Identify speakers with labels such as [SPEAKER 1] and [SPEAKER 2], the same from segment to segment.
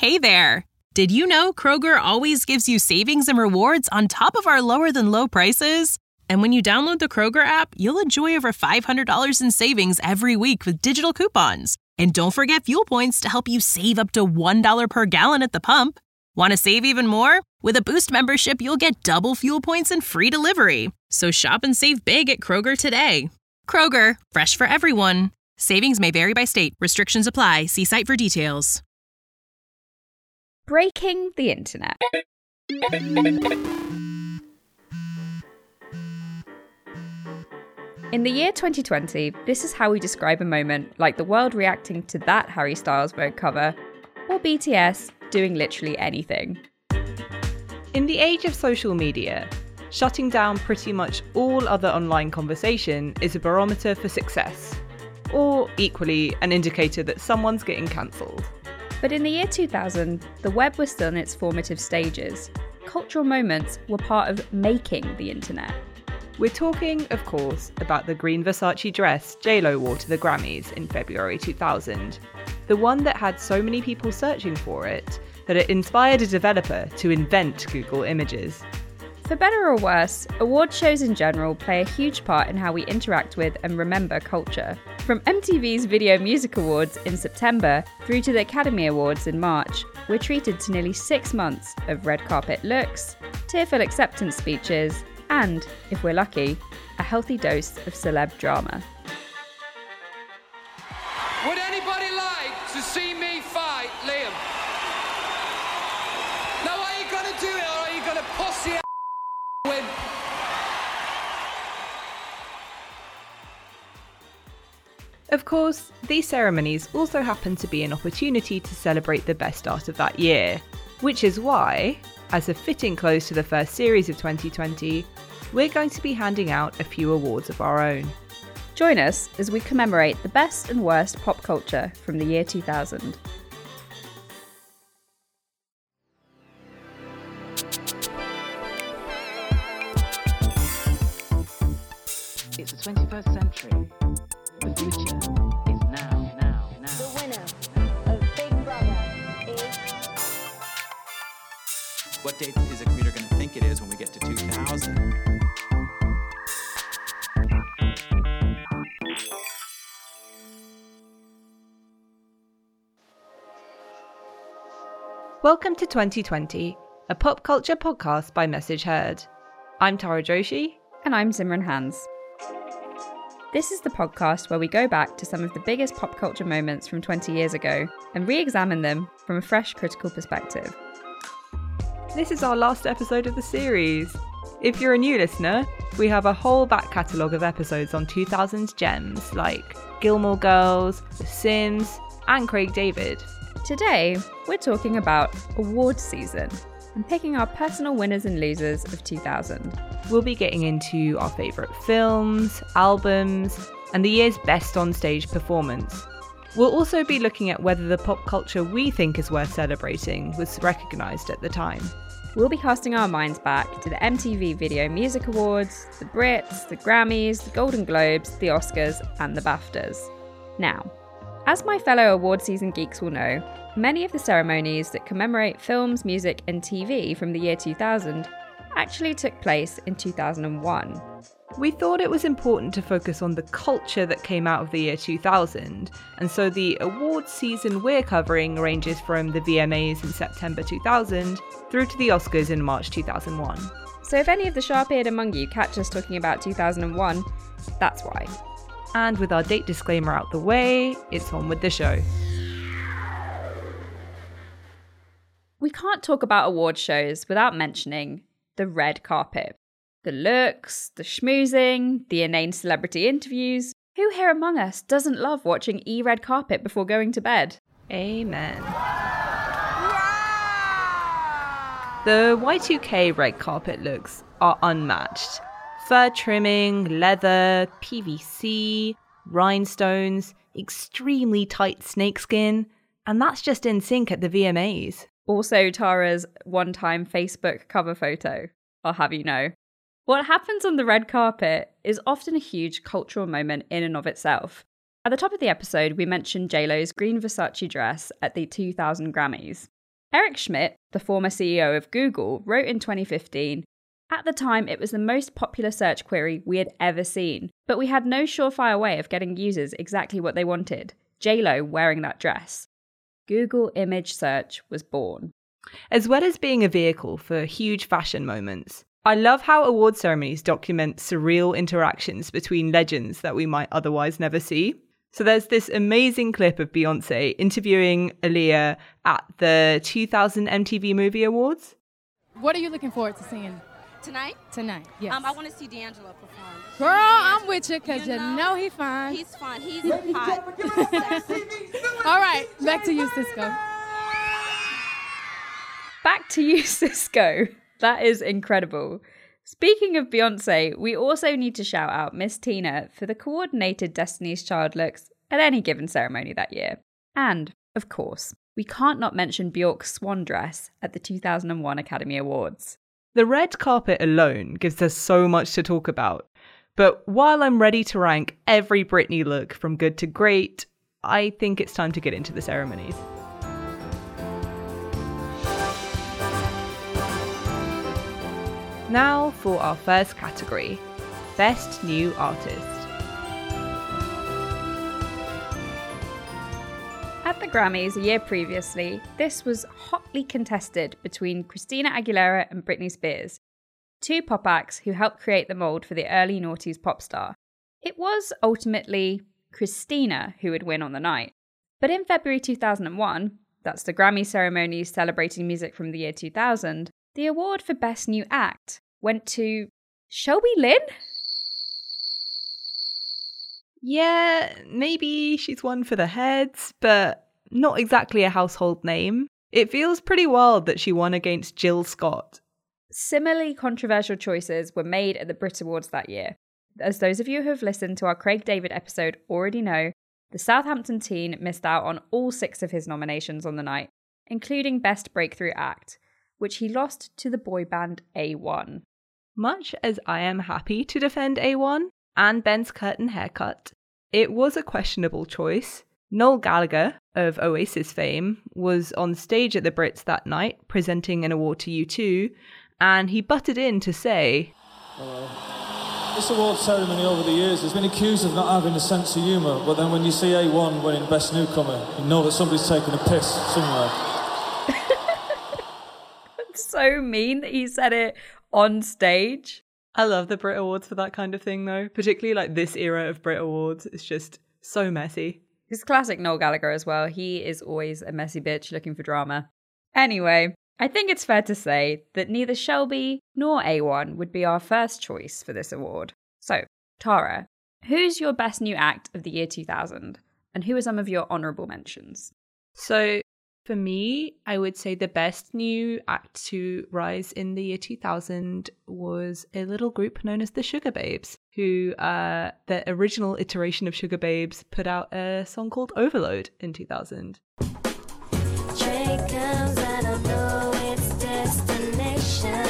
[SPEAKER 1] Hey there! Did you know Kroger always gives you savings and rewards on top of our lower-than-low prices? And when you download the Kroger app, you'll enjoy over $500 in savings every week with digital coupons. And don't forget fuel points to help you save up to $1 per gallon at the pump. Want to save even more? With a Boost membership, you'll get double fuel points and free delivery. So shop and save big at Kroger today. Kroger, fresh for everyone. Savings may vary by state. Restrictions apply. See site for details.
[SPEAKER 2] Breaking the internet. In the year 2020, this is how we describe a moment like the world reacting to that Harry Styles Vogue cover, or BTS doing literally anything.
[SPEAKER 3] In the age of social media, shutting down pretty much all other online conversation is a barometer for success, or equally an indicator that someone's getting cancelled.
[SPEAKER 2] But in the year 2000, the web was still in its formative stages. Cultural moments were part of making the internet.
[SPEAKER 3] We're talking, of course, about the green Versace dress J-Lo wore to the Grammys in February 2000. The one that had so many people searching for it that it inspired a developer to invent Google Images.
[SPEAKER 2] For better or worse, award shows in general play a huge part in how we interact with and remember culture. From MTV's Video Music Awards in September through to the Academy Awards in March, we're treated to nearly 6 months of red carpet looks, tearful acceptance speeches, and, if we're lucky, a healthy dose of celeb drama.
[SPEAKER 4] Would anybody like to see me fight Liam? Now, are you going to do it, or are you going to pussy win?
[SPEAKER 3] Of course, these ceremonies also happen to be an opportunity to celebrate the best art of that year, which is why, as a fitting close to the first series of 2020, we're going to be handing out a few awards of our own.
[SPEAKER 2] Join us as we commemorate the best and worst pop culture from the year 2000.
[SPEAKER 5] It's the 21st century. The future is now.
[SPEAKER 6] The winner of Big Brother is...
[SPEAKER 7] What date is a commuter going to think it is when we get to 2000?
[SPEAKER 3] Welcome to 2020, a pop culture podcast by Message Heard. I'm Tara Joshi.
[SPEAKER 2] And I'm Simran Hans. This is the podcast where we go back to some of the biggest pop culture moments from 20 years ago and re-examine them from a fresh critical perspective.
[SPEAKER 3] This is our last episode of the series. If you're a new listener, we have a whole back catalogue of episodes on 2000's gems like Gilmore Girls, The Sims, and Craig David.
[SPEAKER 2] Today, we're talking about awards season and picking our personal winners and losers of 2000.
[SPEAKER 3] We'll be getting into our favourite films, albums, and the year's best on-stage performance. We'll also be looking at whether the pop culture we think is worth celebrating was recognised at the time.
[SPEAKER 2] We'll be casting our minds back to the MTV Video Music Awards, the Brits, the Grammys, the Golden Globes, the Oscars, and the BAFTAs. Now, as my fellow award season geeks will know, many of the ceremonies that commemorate films, music, and TV from the year 2000 actually took place in 2001.
[SPEAKER 3] We thought it was important to focus on the culture that came out of the year 2000, and so the awards season we're covering ranges from the VMAs in September 2000 through to the Oscars in March 2001.
[SPEAKER 2] So if any of the sharp-eared among you catch us talking about 2001, that's why.
[SPEAKER 3] And with our date disclaimer out the way, it's on with the show.
[SPEAKER 2] We can't talk about award shows without mentioning the red carpet. The looks, the schmoozing, the inane celebrity interviews. Who here among us doesn't love watching red carpet before going to bed?
[SPEAKER 3] Amen. The Y2K red carpet looks are unmatched. Fur trimming, leather, PVC, rhinestones, extremely tight snakeskin, and that's just in sync at the VMAs.
[SPEAKER 2] Also Tara's one-time Facebook cover photo, I'll have you know. What happens on the red carpet is often a huge cultural moment in and of itself. At the top of the episode, we mentioned J-Lo's green Versace dress at the 2000 Grammys. Eric Schmidt, the former CEO of Google, wrote in 2015, "At the time, it was the most popular search query we had ever seen, but we had no surefire way of getting users exactly what they wanted. J-Lo wearing that dress." Google image search was born.
[SPEAKER 3] As well as being a vehicle for huge fashion moments, I love how award ceremonies document surreal interactions between legends that we might otherwise never see. So there's this amazing clip of Beyoncé interviewing Aaliyah at the 2000 MTV Movie Awards.
[SPEAKER 8] What are you looking forward to seeing
[SPEAKER 9] Tonight?
[SPEAKER 8] tonight? Yes.
[SPEAKER 9] I want to see D'Angelo perform.
[SPEAKER 8] Girl, I'm with you because you know he fine.
[SPEAKER 9] He's fun. He's hot.
[SPEAKER 8] All right, back to you, Cisco.
[SPEAKER 2] Back to you, Cisco. That is incredible. Speaking of Beyoncé, we also need to shout out Miss Tina for the coordinated Destiny's Child looks at any given ceremony that year. And, of course, we can't not mention Bjork's swan dress at the 2001 Academy Awards.
[SPEAKER 3] The red carpet alone gives us so much to talk about. But while I'm ready to rank every Britney look from good to great, I think it's time to get into the ceremonies. Now for our first category, Best New Artist.
[SPEAKER 2] At the Grammys a year previously, this was hotly contested between Christina Aguilera and Britney Spears, two pop acts who helped create the mold for the early noughties pop star. It was ultimately Christina who would win on the night. But in February 2001, that's the Grammy ceremonies celebrating music from the year 2000, the award for Best New Act went to Shelby Lynn?
[SPEAKER 3] Yeah, maybe she's one for the heads, but not exactly a household name. It feels pretty wild that she won against Jill Scott.
[SPEAKER 2] Similarly controversial choices were made at the Brit Awards that year. As those of you who have listened to our Craig David episode already know, the Southampton teen missed out on all 6 of his nominations on the night, including Best Breakthrough Act, which he lost to the boy band A1.
[SPEAKER 3] Much as I am happy to defend A1 and Ben's curtain haircut, it was a questionable choice. Noel Gallagher of Oasis fame was on stage at the Brits that night presenting an award to U2, and he butted in to say,
[SPEAKER 10] This award ceremony over the years has been accused of not having a sense of humour, but then when you see A1 winning Best Newcomer, you know that somebody's taking a piss somewhere.
[SPEAKER 2] So mean that he said it on stage.
[SPEAKER 3] I love the Brit Awards for that kind of thing though, particularly like this era of Brit Awards. It's just so messy.
[SPEAKER 2] It's classic Noel Gallagher as well. He is always a messy bitch looking for drama. Anyway, I think it's fair to say that neither Shelby nor A1 would be our first choice for this award. So, Tara, who's your best new act of the year 2000? And who are some of your honourable mentions?
[SPEAKER 3] So, for me, I would say the best new act to rise in the year 2000 was a little group known as the Sugar Babes, who, the original iteration of Sugar Babes, put out a song called Overload in 2000.
[SPEAKER 11] Train comes, I don't know its destination.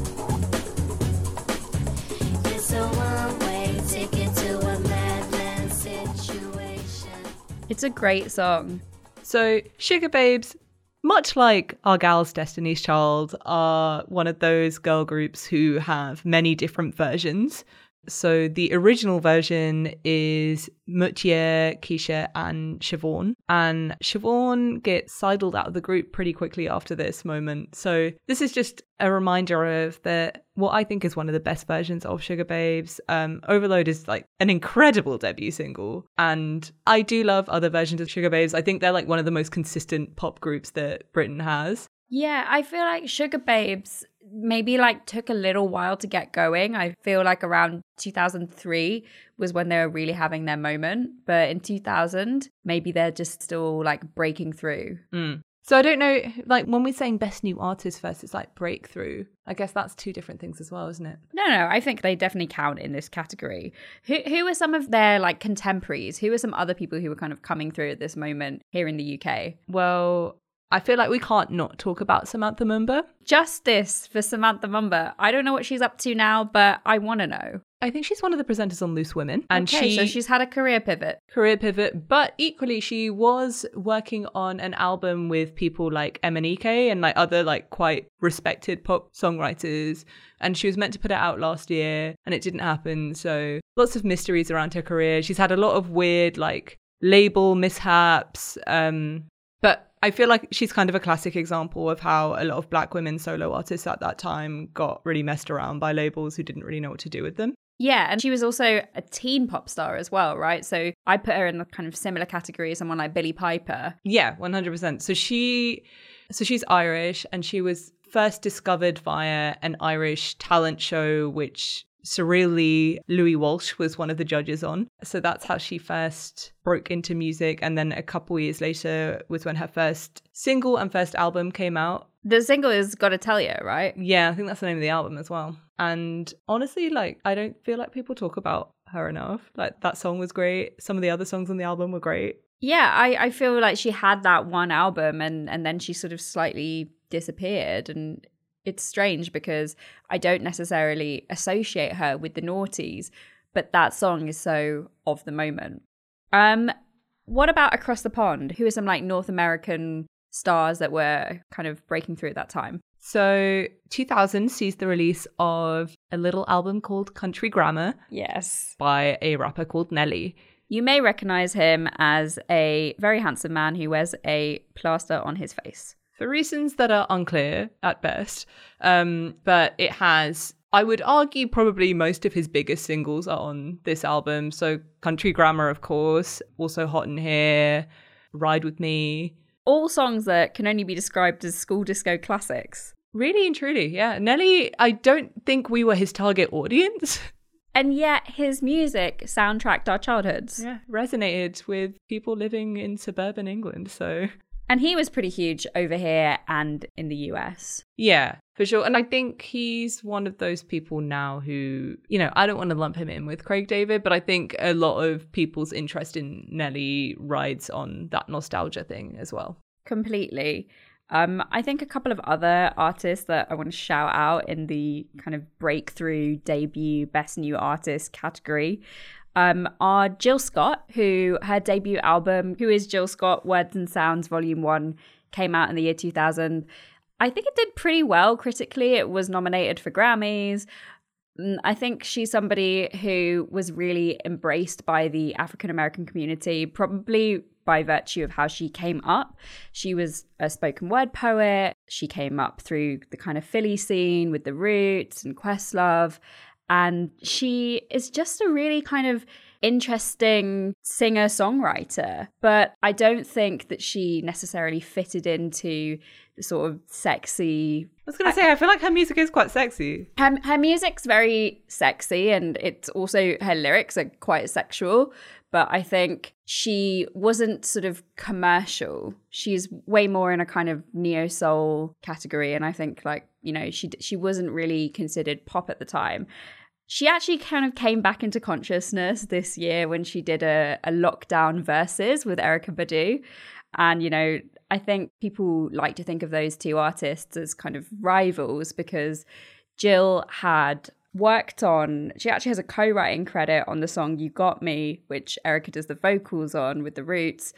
[SPEAKER 11] It's a one-way ticket to a madman situation.
[SPEAKER 2] It's a great song.
[SPEAKER 3] So, Sugar Babes, much like our gals Destiny's Child, are one of those girl groups who have many different versions. So the original version is Moutier, Keisha, and Siobhan. And Siobhan gets sidled out of the group pretty quickly after this moment. So this is just a reminder of what I think is one of the best versions of Sugar Babes. Overload is like an incredible debut single. And I do love other versions of Sugar Babes. I think they're like one of the most consistent pop groups that Britain has.
[SPEAKER 2] Yeah, I feel like Sugar Babes maybe like took a little while to get going. I feel like around 2003 was when they were really having their moment. But in 2000, maybe they're just still like breaking through.
[SPEAKER 3] So I don't know, like when we're saying best new artist first, it's like breakthrough. I guess that's two different things as well, isn't it?
[SPEAKER 2] No, I think they definitely count in this category. Who are some of their like contemporaries? Who are some other people who were kind of coming through at this moment here in the UK?
[SPEAKER 3] Well, I feel like we can't not talk about Samantha Mumba.
[SPEAKER 2] Justice for Samantha Mumba. I don't know what she's up to now, but I want to know.
[SPEAKER 3] I think she's one of the presenters on Loose Women. And
[SPEAKER 2] so she's had a career pivot.
[SPEAKER 3] But equally she was working on an album with people like Emanike and like other like quite respected pop songwriters. And she was meant to put it out last year and it didn't happen. So lots of mysteries around her career. She's had a lot of weird like label mishaps. But I feel like she's kind of a classic example of how a lot of Black women solo artists at that time got really messed around by labels who didn't really know what to do with them.
[SPEAKER 2] Yeah, and she was also a teen pop star as well, right? So I put her in the kind of similar category as someone like Billie Piper.
[SPEAKER 3] Yeah, 100%. So she's Irish, and she was first discovered via an Irish talent show, which surreally Louis Walsh was one of the judges on. So that's how she first broke into music. And then a couple years later was when her first single and first album came out.
[SPEAKER 2] The single is Gotta Tell You, right?
[SPEAKER 3] Yeah, I think that's the name of the album as well. And honestly, like, I don't feel like people talk about her enough. Like, that song was great. Some of the other songs on the album were great.
[SPEAKER 2] Yeah, I feel like she had that one album and then she sort of slightly disappeared. And it's strange because I don't necessarily associate her with the noughties, but that song is so of the moment. What about Across the Pond? Who are some like North American stars that were kind of breaking through at that time?
[SPEAKER 3] So 2000 sees the release of a little album called Country Grammar.
[SPEAKER 2] Yes.
[SPEAKER 3] By a rapper called Nelly.
[SPEAKER 2] You may recognize him as a very handsome man who wears a plaster on his face.
[SPEAKER 3] For reasons that are unclear at best. But it has, I would argue, probably most of his biggest singles are on this album. So Country Grammar, of course. Also Hot in Here, Ride With Me.
[SPEAKER 2] All songs that can only be described as school disco classics.
[SPEAKER 3] Really and truly, yeah. Nelly, I don't think we were his target audience.
[SPEAKER 2] And yet his music soundtracked our childhoods.
[SPEAKER 3] Yeah, resonated with people living in suburban England, so...
[SPEAKER 2] And he was pretty huge over here and in the US.
[SPEAKER 3] Yeah, for sure. And I think he's one of those people now who, you know, I don't want to lump him in with Craig David, but I think a lot of people's interest in Nelly rides on that nostalgia thing as well.
[SPEAKER 2] Completely. I think a couple of other artists that I want to shout out in the kind of breakthrough debut best new artist category are Jill Scott, who her debut album, Who is Jill Scott? Words and Sounds Volume 1, came out in the year 2000. I think it did pretty well critically. It was nominated for Grammys. I think she's somebody who was really embraced by the African American community, probably by virtue of how she came up. She was a spoken word poet. She came up through the kind of Philly scene with The Roots and Questlove. And she is just a really kind of interesting singer-songwriter. But I don't think that she necessarily fitted into the sort of sexy...
[SPEAKER 3] I was going to say, I feel like her music is quite sexy.
[SPEAKER 2] Her music's very sexy, and it's also, her lyrics are quite sexual. But I think she wasn't sort of commercial. She's way more in a kind of neo-soul category. And I think, like, you know, she wasn't really considered pop at the time. She actually kind of came back into consciousness this year when she did a lockdown verses with Erykah Badu. And, you know, I think people like to think of those two artists as kind of rivals because Jill had worked on, she actually has a co-writing credit on the song You Got Me, which Erykah does the vocals on with The Roots.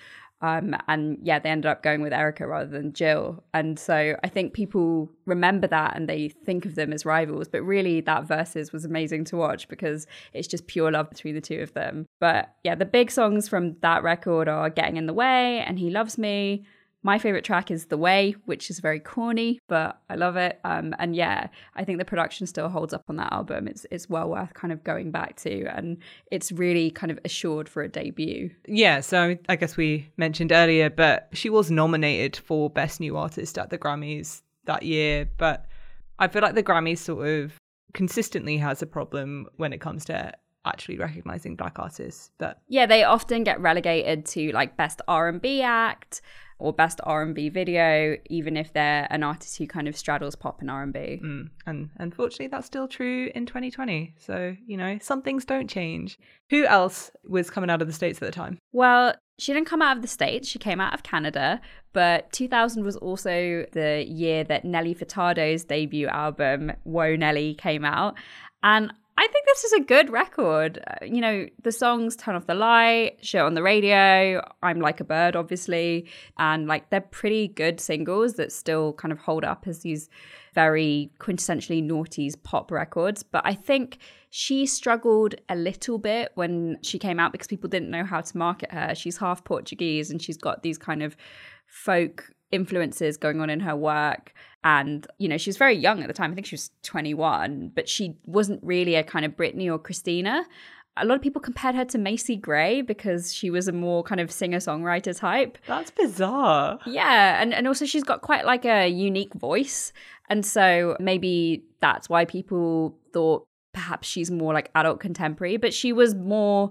[SPEAKER 2] And yeah, they ended up going with Erykah rather than Jill. And so I think people remember that and they think of them as rivals. But really, that Versus was amazing to watch because it's just pure love between the two of them. But yeah, the big songs from that record are Getting in the Way and He Loves Me. My favorite track is The Way, which is very corny, but I love it. And yeah, I think the production still holds up on that album. It's well worth kind of going back to, and it's really kind of assured for a debut.
[SPEAKER 3] Yeah, so I guess we mentioned earlier, but she was nominated for Best New Artist at the Grammys that year. But I feel like the Grammys sort of consistently has a problem when it comes to actually recognizing Black artists. But
[SPEAKER 2] yeah, they often get relegated to like Best R&B Act or Best R&B Video, even if they're an artist who kind of straddles pop and R&B.
[SPEAKER 3] And unfortunately, that's still true in 2020. So, you know, some things don't change. Who else was coming out of the States at the time?
[SPEAKER 2] Well, She didn't come out of the States, she came out of Canada, but 2000 was also the year that Nelly Furtado's debut album, Whoa Nelly, came out. And I think this is a good record. You know, the songs Turn Off the Light, Shit on the Radio, I'm Like a Bird, obviously. And like they're pretty good singles that still kind of hold up as these very quintessentially noughties pop records. But I think she struggled a little bit when she came out because people didn't know how to market her. She's half Portuguese and she's got these kind of folk influences going on in her work. And, you know, she was very young at the time. I think she was 21, but she wasn't really a kind of Britney or Christina. A lot of people compared her to Macy Gray because she was a more kind of singer-songwriter type.
[SPEAKER 3] That's bizarre.
[SPEAKER 2] Yeah, and also she's got quite like a unique voice. And so maybe that's why people thought perhaps she's more like adult contemporary, but she was more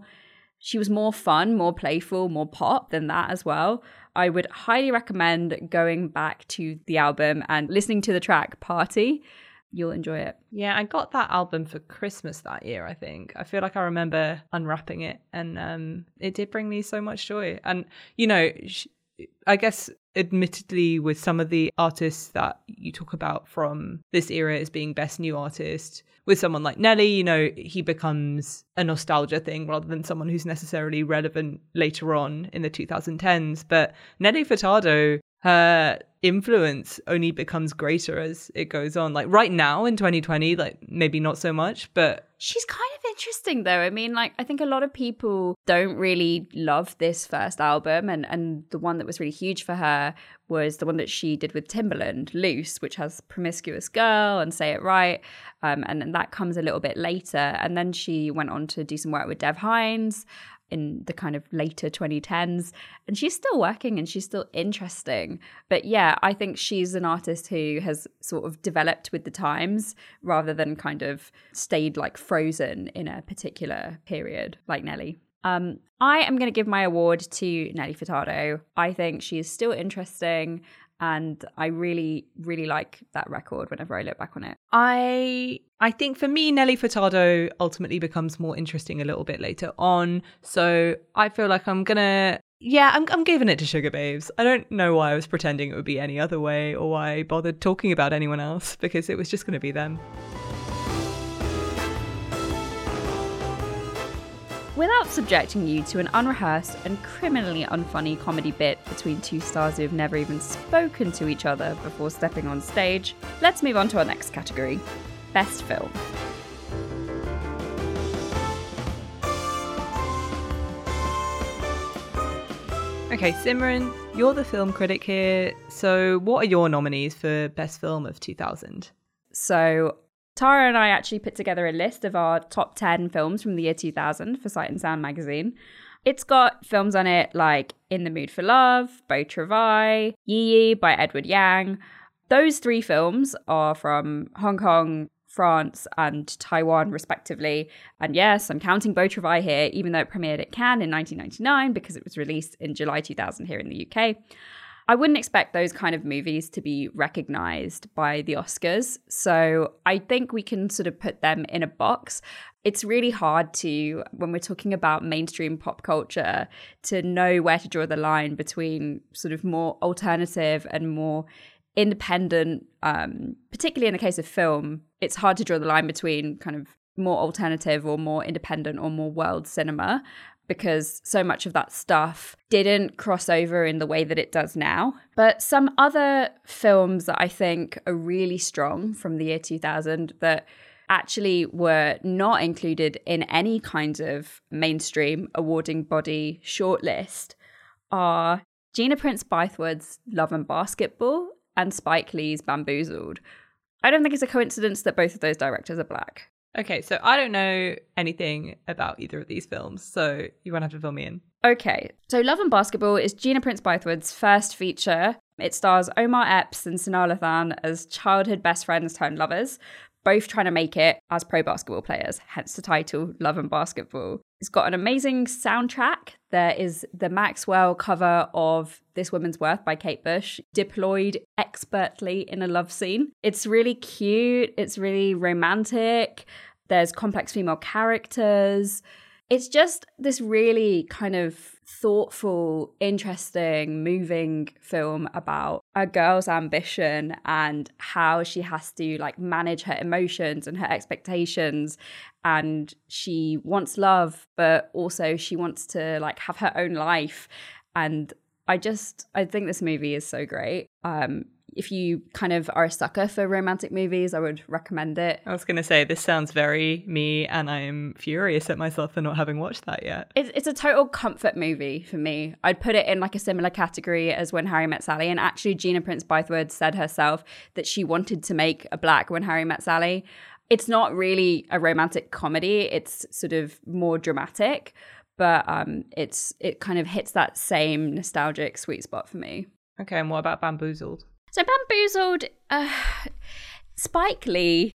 [SPEAKER 2] fun, more playful, more pop than that as well. I would highly recommend going back to the album and listening to the track Party. You'll enjoy it.
[SPEAKER 3] Yeah, I got that album for Christmas that year, I think. I feel like I remember unwrapping it and it did bring me so much joy. And, you know, I guess admittedly with some of the artists that you talk about from this era as being best new artist, with someone like Nelly, you know, he becomes a nostalgia thing rather than someone who's necessarily relevant later on in the 2010s. But Nelly Furtado, her influence only becomes greater as it goes on. Like right now in 2020, like maybe not so much, but
[SPEAKER 2] she's kind of interesting though. I mean, like I think a lot of people don't really love this first album, and the one that was really huge for her was the one that she did with Timbaland, Loose, which has Promiscuous Girl and Say It Right, and that comes a little bit later. And then she went on to do some work with Dev Hynes in the kind of later 2010s, and she's still working and she's still interesting. But yeah, I think she's an artist who has sort of developed with the times rather than kind of stayed like frozen in a particular period like Nelly. I am going to give my award to Nelly Furtado. I think she is still interesting and I really, really like that record whenever I look back on it.
[SPEAKER 3] I think for me, Nelly Furtado ultimately becomes more interesting a little bit later on. So I feel like I'm giving it to Sugar Babes. I don't know why I was pretending it would be any other way or why I bothered talking about anyone else, because it was just going to be them.
[SPEAKER 2] Without subjecting you to an unrehearsed and criminally unfunny comedy bit between two stars who have never even spoken to each other before stepping on stage, let's move on to our next category, Best Film.
[SPEAKER 3] Okay, Simran, you're the film critic here. So what are your nominees for Best Film of 2000?
[SPEAKER 2] So Tara and I actually put together a list of our top 10 films from the year 2000 for Sight and Sound magazine. It's got films on it like In the Mood for Love, Beau Travail, Yi Yi by Edward Yang. Those three films are from Hong Kong, France and Taiwan respectively. And yes, I'm counting Beau Travail here, even though it premiered at Cannes in 1999 because it was released in July 2000 here in the UK. I wouldn't expect those kind of movies to be recognised by the Oscars. So I think we can sort of put them in a box. It's really hard to, when we're talking about mainstream pop culture, to know where to draw the line between sort of more alternative and more independent, particularly in the case of film. It's hard to draw the line between kind of more alternative or more independent or more world cinema, because so much of that stuff didn't cross over in the way that it does now. But some other films that I think are really strong from the year 2000 that actually were not included in any kind of mainstream awarding body shortlist are Gina Prince Bythewood's Love and Basketball and Spike Lee's Bamboozled. I don't think it's a coincidence that both of those directors are black.
[SPEAKER 3] Okay, so I don't know anything about either of these films, so you won't have to fill me in.
[SPEAKER 2] Okay, so Love and Basketball is Gina Prince Bythewood's first feature. It stars Omar Epps and Sanaa Lathan as childhood best friends turned lovers, both trying to make it as pro basketball players, hence the title Love and Basketball. It's got an amazing soundtrack. There is the Maxwell cover of This Woman's Worth by Kate Bush, deployed expertly in a love scene. It's really cute. It's really romantic. There's complex female characters. It's just this really kind of thoughtful, interesting, moving film about a girl's ambition and how she has to like manage her emotions and her expectations. And she wants love, but also she wants to like have her own life. And I think this movie is so great. If you kind of are a sucker for romantic movies, I would recommend it.
[SPEAKER 3] I was going to say, this sounds very me, and I'm furious at myself for not having watched that yet.
[SPEAKER 2] It's a total comfort movie for me. I'd put it in like a similar category as When Harry Met Sally. And actually, Gina Prince Bythewood said herself that she wanted to make a black When Harry Met Sally. It's not really a romantic comedy. It's sort of more dramatic, but it kind of hits that same nostalgic sweet spot for me.
[SPEAKER 3] Okay, and what about Bamboozled?
[SPEAKER 2] So Bamboozled, Spike Lee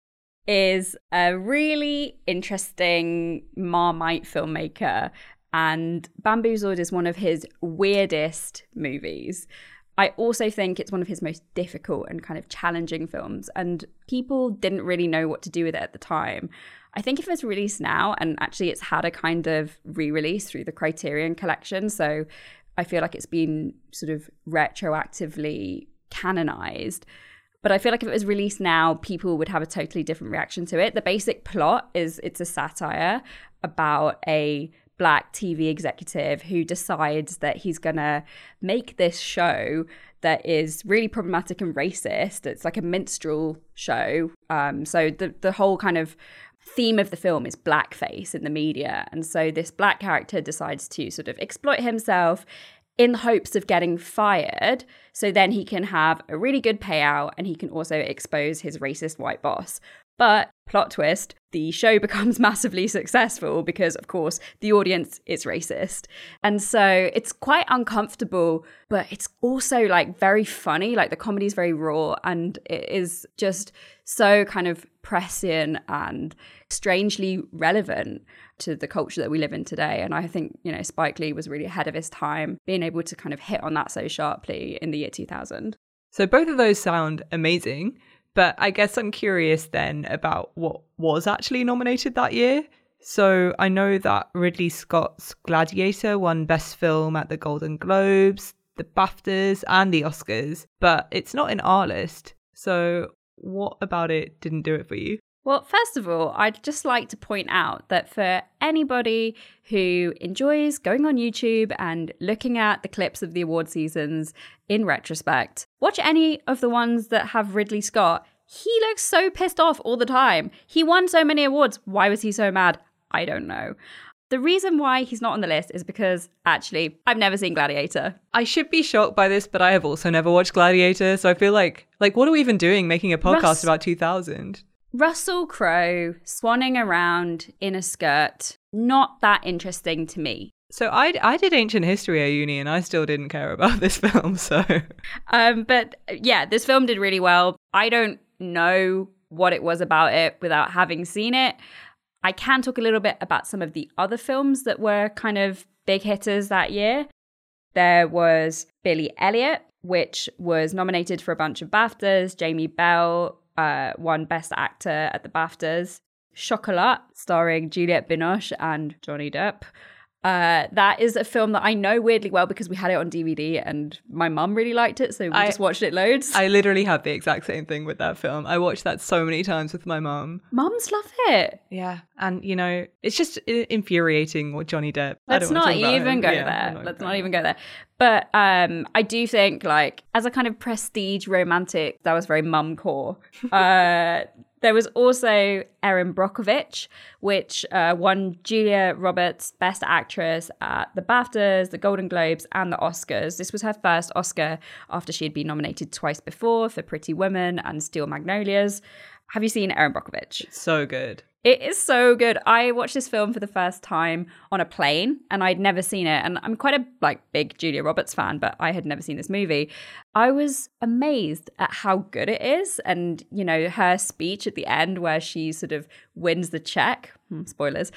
[SPEAKER 2] is a really interesting Marmite filmmaker, and Bamboozled is one of his weirdest movies. I also think it's one of his most difficult and kind of challenging films, and people didn't really know what to do with it at the time. I think if it was released now, and actually it's had a kind of re-release through the Criterion Collection, so I feel like it's been sort of retroactively canonized. But I feel like if it was released now, people would have a totally different reaction to it. The basic plot is it's a satire about a Black TV executive who decides that he's going to make this show that is really problematic and racist. It's like a minstrel show. So the whole kind of theme of the film is blackface in the media. And so this black character decides to sort of exploit himself in the hopes of getting fired, so then he can have a really good payout and he can also expose his racist white boss. But, plot twist, the show becomes massively successful because, of course, the audience is racist. And so it's quite uncomfortable, but it's also like very funny. Like the comedy is very raw and it is just so kind of prescient and strangely relevant to the culture that we live in today. And I think, you know, Spike Lee was really ahead of his time, being able to kind of hit on that so sharply in the year 2000.
[SPEAKER 3] So both of those sound amazing, but I guess I'm curious then about what was actually nominated that year. So I know that Ridley Scott's Gladiator won Best Film at the Golden Globes, the BAFTAs and the Oscars, but it's not in our list. So what about it didn't do it for you?
[SPEAKER 2] Well, first of all, I'd just like to point out that for anybody who enjoys going on YouTube and looking at the clips of the award seasons in retrospect, watch any of the ones that have Ridley Scott. He looks so pissed off all the time. He won so many awards. Why was he so mad? I don't know. The reason why he's not on the list is because, actually, I've never seen Gladiator.
[SPEAKER 3] I should be shocked by this, but I have also never watched Gladiator, so I feel like what are we even doing making a podcast about 2000?
[SPEAKER 2] Russell Crowe swanning around in a skirt, not that interesting to me.
[SPEAKER 3] So I did ancient history at uni and I still didn't care about this film, so...
[SPEAKER 2] But yeah, this film did really well. I don't know what it was about it without having seen it. I can talk a little bit about some of the other films that were kind of big hitters that year. There was Billy Elliot, which was nominated for a bunch of BAFTAs. Jamie Bell won Best Actor at the BAFTAs. Chocolat, starring Juliette Binoche and Johnny Depp. That is a film that I know weirdly well because we had it on DVD and my mum really liked it, so we just watched it loads.
[SPEAKER 3] I literally have the exact same thing with that film. I watched that so many times with my mum.
[SPEAKER 2] Mums love it.
[SPEAKER 3] Yeah, and you know, it's just infuriating with Johnny Depp.
[SPEAKER 2] Let's not even go there. Let's not even go there. But I do think, like, as a kind of prestige romantic, that was very mum-core. There was also Erin Brockovich, which won Julia Roberts Best Actress at the BAFTAs, the Golden Globes, and the Oscars. This was her first Oscar after she had been nominated twice before for Pretty Woman and Steel Magnolias. Have you seen Erin Brockovich?
[SPEAKER 3] It's so good.
[SPEAKER 2] It is so good. I watched this film for the first time on a plane and I'd never seen it. And I'm quite a big Julia Roberts fan, but I had never seen this movie. I was amazed at how good it is. And, you know, her speech at the end where she sort of wins the check, spoilers,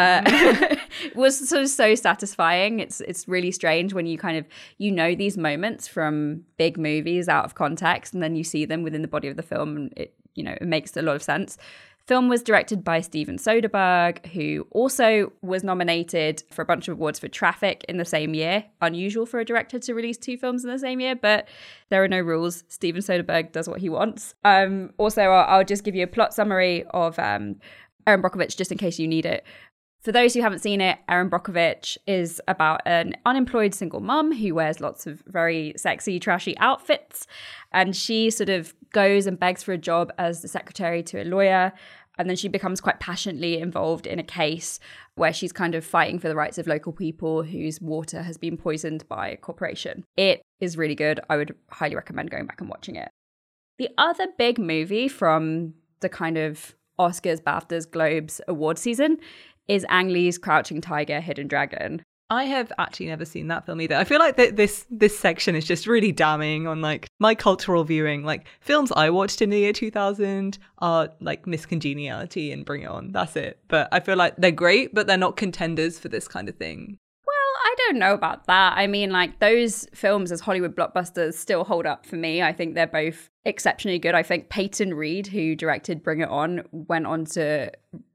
[SPEAKER 2] was sort of so satisfying. It's really strange when you kind of, you know, these moments from big movies out of context and then you see them within the body of the film and it, you know, it makes a lot of sense. Film was directed by Steven Soderbergh, who also was nominated for a bunch of awards for Traffic in the same year. Unusual for a director to release 2 films in the same year, but there are no rules. Steven Soderbergh does what he wants. Also, I'll just give you a plot summary of Erin Brockovich, just in case you need it. For those who haven't seen it, Erin Brockovich is about an unemployed single mum who wears lots of very sexy, trashy outfits. And she sort of goes and begs for a job as the secretary to a lawyer. And then she becomes quite passionately involved in a case where she's kind of fighting for the rights of local people whose water has been poisoned by a corporation. It is really good. I would highly recommend going back and watching it. The other big movie from the kind of Oscars, BAFTAs, Globes award season is Ang Lee's Crouching Tiger, Hidden Dragon.
[SPEAKER 3] I have actually never seen that film either. I feel like this section is just really damning on like my cultural viewing. Like films I watched in the year 2000 are like Miss Congeniality and Bring It On. That's it. But I feel like they're great, but they're not contenders for this kind of thing.
[SPEAKER 2] Well, I don't know about that. I mean, like those films as Hollywood blockbusters still hold up for me. I think they're both exceptionally good. I think Peyton Reed, who directed Bring It On, went on to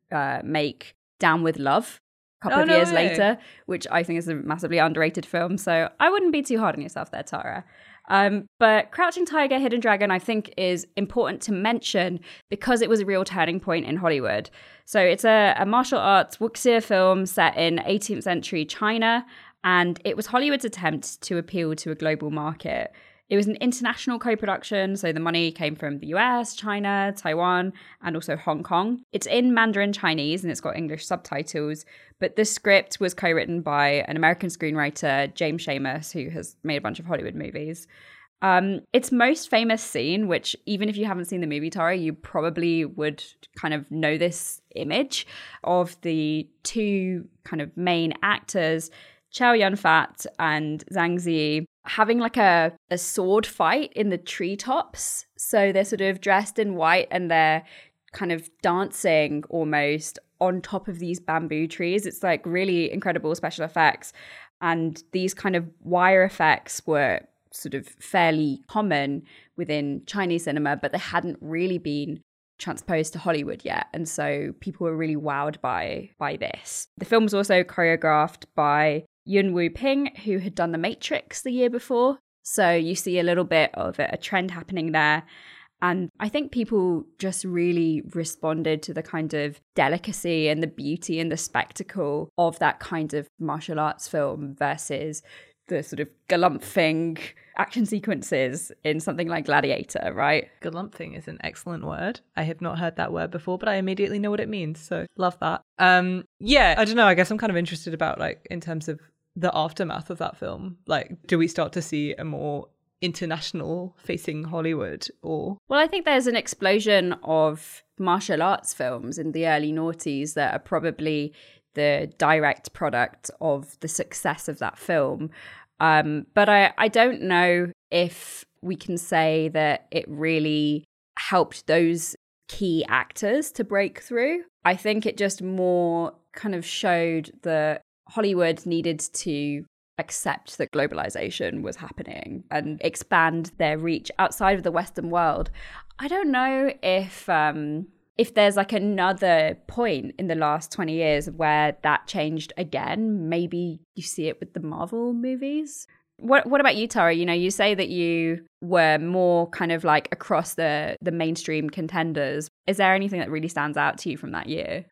[SPEAKER 2] make Down with Love a couple of years later, which I think is a massively underrated film. So I wouldn't be too hard on yourself there, Tara. But Crouching Tiger, Hidden Dragon, I think is important to mention because it was a real turning point in Hollywood. So it's a martial arts wuxia film set in 18th century China, and it was Hollywood's attempt to appeal to a global market. It was an international co-production, so the money came from the US, China, Taiwan, and also Hong Kong. It's in Mandarin Chinese and it's got English subtitles, but the script was co-written by an American screenwriter, James Schamus, who has made a bunch of Hollywood movies. Its most famous scene, which even if you haven't seen the movie, Tara, you probably would kind of know this image of the 2 kind of main actors, Chow Yun-fat and Zhang Ziyi, having like a sword fight in the treetops. So they're sort of dressed in white and they're kind of dancing almost on top of these bamboo trees. It's like really incredible special effects. And these kind of wire effects were sort of fairly common within Chinese cinema, but they hadn't really been transposed to Hollywood yet. And so people were really wowed by this. The film was also choreographed by Yuen Woo-ping, who had done The Matrix the year before. So you see a little bit of a trend happening there. And I think people just really responded to the kind of delicacy and the beauty and the spectacle of that kind of martial arts film versus the sort of galumphing action sequences in something like Gladiator, right?
[SPEAKER 3] Galumphing is an excellent word. I have not heard that word before, but I immediately know what it means. So love that. Yeah, I don't know. I guess I'm kind of interested about like in terms of the aftermath of that film. Like, do we start to see a more international facing Hollywood or?
[SPEAKER 2] Well, I think there's an explosion of martial arts films in the early noughties that are probably the direct product of the success of that film. But I don't know if we can say that it really helped those key actors to break through. I think it just more kind of showed that Hollywood needed to accept that globalization was happening and expand their reach outside of the Western world. I don't know if there's like another point in the last 20 years where that changed again. Maybe you see it with the Marvel movies. What about you, Tara? You know, you say that you were more kind of like across the mainstream contenders. Is there anything that really stands out to you from that year?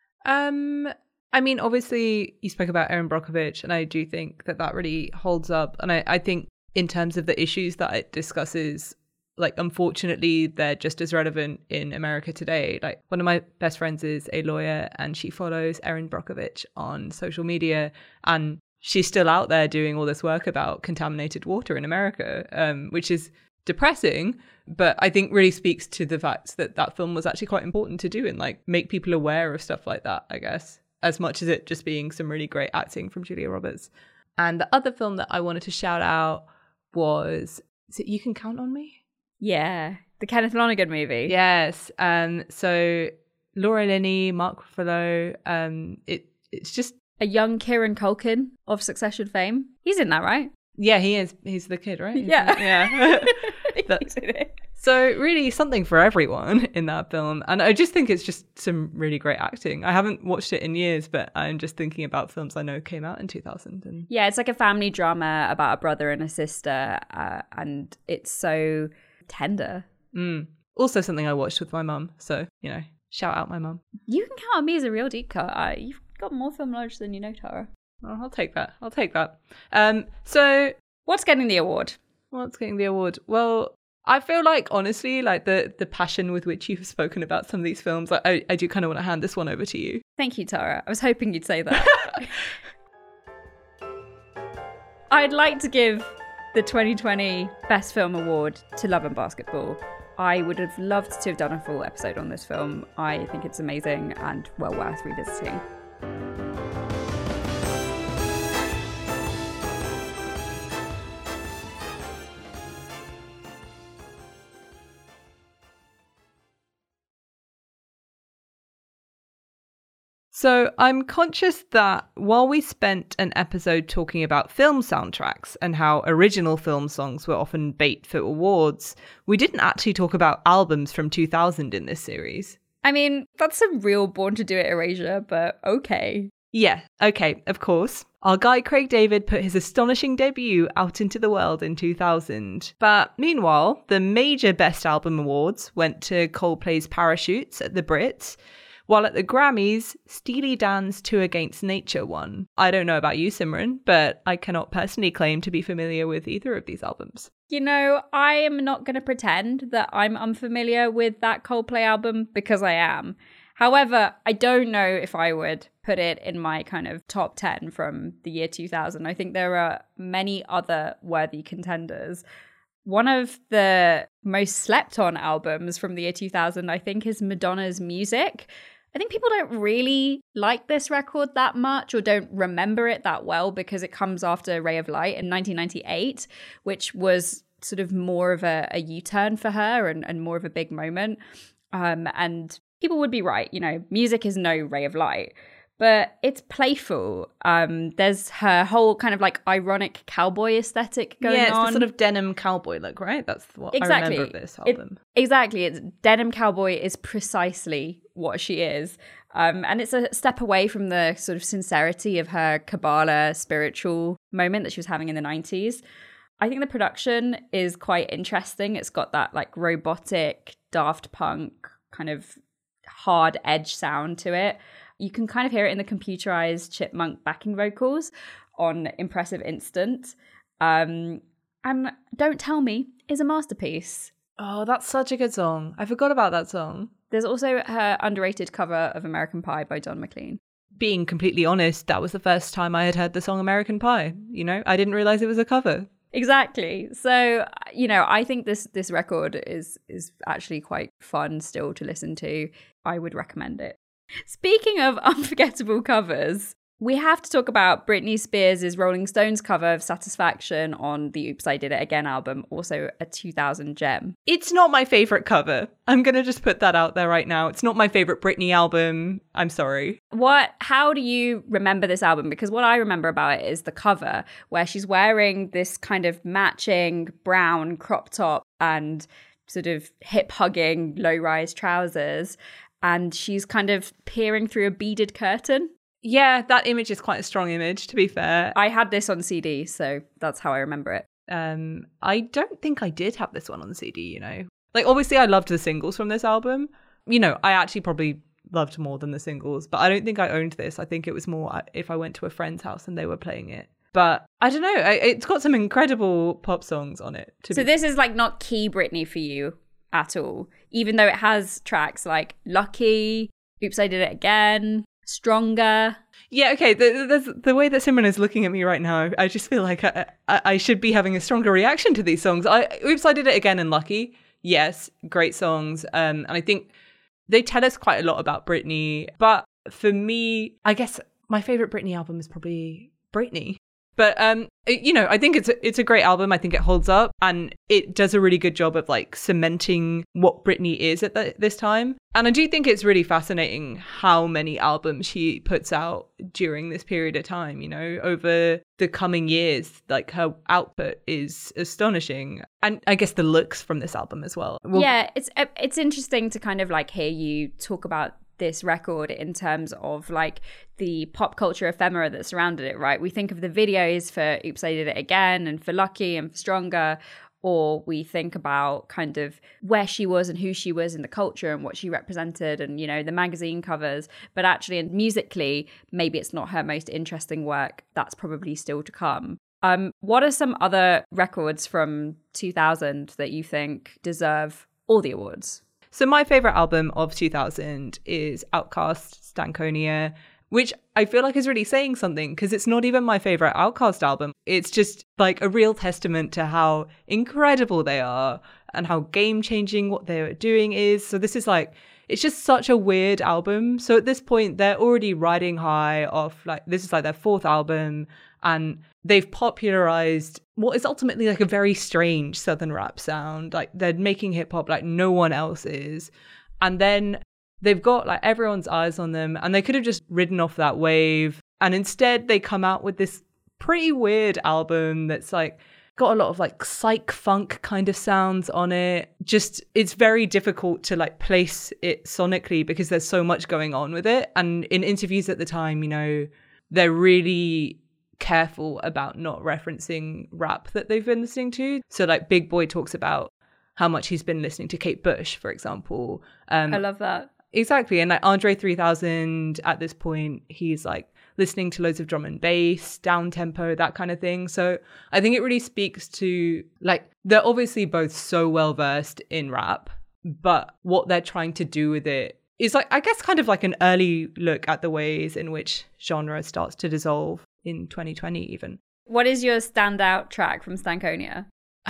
[SPEAKER 3] I mean, obviously, you spoke about Erin Brockovich, and I do think that really holds up. And I think in terms of the issues that it discusses, like, unfortunately, they're just as relevant in America today. Like, one of my best friends is a lawyer, and she follows Erin Brockovich on social media, and she's still out there doing all this work about contaminated water in America, which is depressing, but I think really speaks to the fact that that film was actually quite important to do and, like, make people aware of stuff like that, I guess, as much as it just being some really great acting from Julia Roberts. And the other film that I wanted to shout out was, is it You Can Count on Me?
[SPEAKER 2] Yeah, the Kenneth Lonergan movie.
[SPEAKER 3] Yes. So Laura Linney, Mark Ruffalo, it's just
[SPEAKER 2] a young Kieran Culkin of Succession fame. He's in that, right?
[SPEAKER 3] Yeah, he is. He's the kid, right?
[SPEAKER 2] Yeah.
[SPEAKER 3] Yeah.
[SPEAKER 2] He's in it.
[SPEAKER 3] So really something for everyone in that film. And I just think it's just some really great acting. I haven't watched it in years, but I'm just thinking about films I know came out in 2000. And
[SPEAKER 2] Yeah, it's like a family drama about a brother and a sister, and it's so tender.
[SPEAKER 3] Also something I watched with my mum. So, shout out my mum.
[SPEAKER 2] You can count on me as a real deep cut. You've got more film knowledge than you know, Tara.
[SPEAKER 3] Oh, I'll take that. So
[SPEAKER 2] what's getting the award?
[SPEAKER 3] What's getting the award? Well, I feel like, honestly, like the passion with which you've spoken about some of these films, I do kind of want to hand this one over to you.
[SPEAKER 2] Thank you, Tara. I was hoping you'd say that. I'd like to give the 2020 Best Film Award to Love and Basketball. I would have loved to have done a full episode on this film. I think it's amazing and well worth revisiting.
[SPEAKER 3] So I'm conscious that while we spent an episode talking about film soundtracks and how original film songs were often bait for awards, we didn't actually talk about albums from 2000 in this series.
[SPEAKER 2] I mean, that's a real Born to Do It erasure, but okay.
[SPEAKER 3] Yeah, okay, of course. Our guy Craig David put his astonishing debut out into the world in 2000. But meanwhile, the major Best Album awards went to Coldplay's Parachutes at the Brits, while at the Grammys, Steely Dan's Two Against Nature won. I don't know about you, Simran, but I cannot personally claim to be familiar with either of these albums.
[SPEAKER 2] You know, I am not going to pretend that I'm unfamiliar with that Coldplay album because I am. However, I don't know if I would put it in my kind of top 10 from the year 2000. I think there are many other worthy contenders. One of the most slept on albums from the year 2000, I think, is Madonna's Music. I think people don't really like this record that much or don't remember it that well because it comes after Ray of Light in 1998, which was sort of more of a U-turn for her and more of a big moment. And people would be right, music is no Ray of Light, but it's playful. There's her whole kind of like ironic cowboy aesthetic going on.
[SPEAKER 3] Yeah, it's the sort of denim cowboy look, right? That's what I remember of this album.
[SPEAKER 2] Exactly. It's denim cowboy is precisely what she is. And it's a step away from the sort of sincerity of her Kabbalah spiritual moment that she was having in the 90s. I think the production is quite interesting. It's got that like robotic, Daft Punk kind of hard edge sound to it. You can kind of hear it in the computerized chipmunk backing vocals on Impressive Instant. And Don't Tell Me is a masterpiece.
[SPEAKER 3] Oh, that's such a good song. I forgot about that song.
[SPEAKER 2] There's also her underrated cover of American Pie by Don McLean.
[SPEAKER 3] Being completely honest, that was the first time I had heard the song American Pie. I didn't realize it was a cover.
[SPEAKER 2] Exactly. So, I think this record is actually quite fun still to listen to. I would recommend it. Speaking of unforgettable covers, we have to talk about Britney Spears' Rolling Stones cover of Satisfaction on the Oops, I Did It Again album, also a 2000 gem.
[SPEAKER 3] It's not my favorite cover. I'm going to just put that out there right now. It's not my favorite Britney album. I'm sorry.
[SPEAKER 2] How do you remember this album? Because what I remember about it is the cover where she's wearing this kind of matching brown crop top and sort of hip-hugging low-rise trousers. And she's kind of peering through a beaded curtain.
[SPEAKER 3] Yeah, that image is quite a strong image, to be fair.
[SPEAKER 2] I had this on CD, so that's how I remember it.
[SPEAKER 3] I don't think I did have this one on CD, Like, obviously, I loved the singles from this album. I actually probably loved more than the singles, but I don't think I owned this. I think it was more if I went to a friend's house and they were playing it. But I don't know. It's got some incredible pop songs on it.
[SPEAKER 2] So this is like not key Britney for you at all, even though it has tracks like Lucky, Oops, I Did It Again, Stronger.
[SPEAKER 3] Yeah, okay. The way that Simran is looking at me right now, I just feel like I should be having a stronger reaction to these songs. Oops, I Did It Again and Lucky. Yes, great songs. And I think they tell us quite a lot about Britney. But for me, I guess my favorite Britney album is probably Britney. But I think it's a great album. I think it holds up, and it does a really good job of like cementing what Britney is at this time. And I do think it's really fascinating how many albums she puts out during this period of time. Over the coming years, like her output is astonishing, and I guess the looks from this album as well.
[SPEAKER 2] Yeah, it's interesting to kind of like hear you talk about this record in terms of like the pop culture ephemera that surrounded it, right? We think of the videos for Oops, I Did It Again and for Lucky and for Stronger, or we think about kind of where she was and who she was in the culture and what she represented and, the magazine covers. But actually, and musically, maybe it's not her most interesting work. That's probably still to come. What are some other records from 2000 that you think deserve all the awards?
[SPEAKER 3] So my favorite album of 2000 is Outkast's Stankonia, which I feel like is really saying something because it's not even my favorite Outkast album. It's just like a real testament to how incredible they are and how game-changing what they're doing is. So this is like, it's just such a weird album. So at this point, they're already riding high off, like, this is like their fourth album, and they've popularized what is ultimately like a very strange Southern rap sound. Like, they're making hip hop like no one else is. And then they've got like everyone's eyes on them, and they could have just ridden off that wave. And instead they come out with this pretty weird album that's like got a lot of like psych funk kind of sounds on it. Just, it's very difficult to like place it sonically because there's so much going on with it. And in interviews at the time, they're really careful about not referencing rap that they've been listening to. So like Big Boy talks about how much he's been listening to Kate Bush, for example.
[SPEAKER 2] I love that.
[SPEAKER 3] Exactly. And like Andre 3000 at this point, he's like listening to loads of drum and bass, down tempo, that kind of thing. So I think it really speaks to like, they're obviously both so well versed in rap, but what they're trying to do with it is like, I guess, kind of like an early look at the ways in which genre starts to dissolve in 2020 even.
[SPEAKER 2] What is your standout track from Stankonia?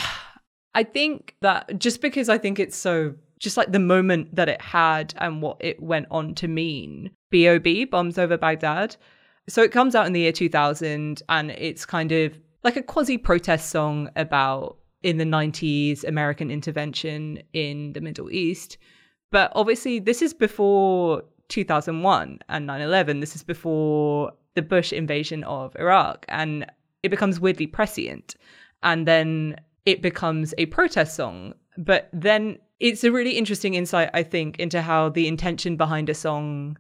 [SPEAKER 3] I think that just because I think it's so, just like the moment that it had and what it went on to mean. B.O.B., Bombs Over Baghdad. So it comes out in the year 2000, and it's kind of like a quasi-protest song about, in the 90s, American intervention in the Middle East. But obviously this is before 2001 and 9/11. This is before the Bush invasion of Iraq, and it becomes weirdly prescient, and then it becomes a protest song. But then it's a really interesting insight, I think, into how the intention behind a song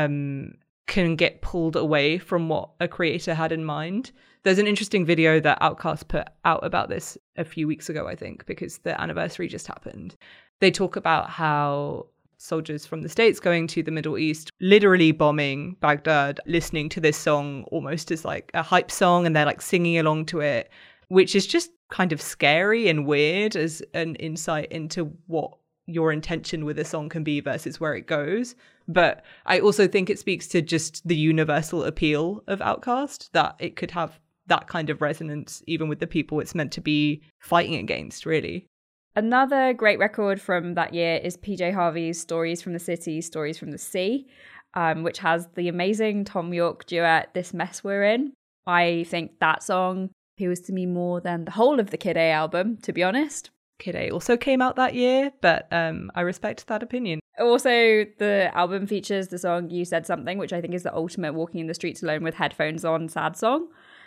[SPEAKER 3] can get pulled away from what a creator had in mind. There's an interesting video that Outkast put out about this a few weeks ago, I think, because the anniversary just happened. They talk about how soldiers from the States going to the Middle East, literally bombing Baghdad, listening to this song almost as like a hype song, and they're like singing along to it, which is just kind of scary and weird as an insight into what your intention with a song can be versus where it goes. But I also think it speaks to just the universal appeal of Outkast, that it could have that kind of resonance even with the people it's meant to be fighting against, really.
[SPEAKER 2] Another great record from that year is PJ Harvey's Stories from the City, Stories from the Sea, which has the amazing Tom York duet, This Mess We're In. I think that song appeals to me more than the whole of the Kid A album, to be honest.
[SPEAKER 3] Kid A also came out that year, but I respect that opinion.
[SPEAKER 2] Also, the album features the song You Said Something, which I think is the ultimate walking in the streets alone with headphones on sad song.